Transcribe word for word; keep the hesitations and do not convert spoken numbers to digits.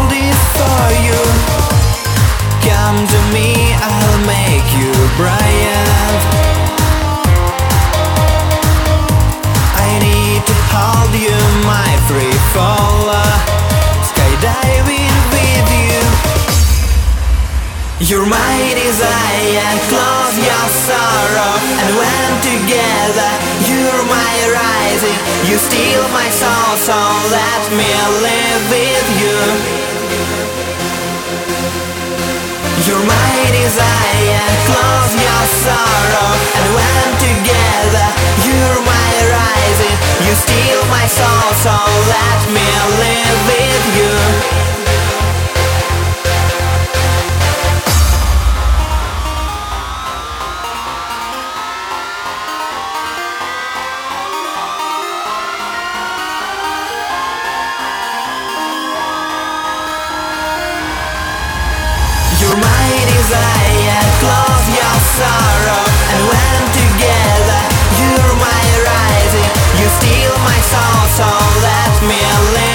this for you. Come to me, I'll make you brilliant. I need to hold you, my free faller, skydiving with you. You're my desire, close your sorrow, and when together you're my rising. You steal my soul, so let me live with you. You're my desire, close your sorrow, and when together you're my rising. You steal my soul, so let me live with you. You're my desire, close your sorrow, and when together you're my rising. You steal my soul, so let me live.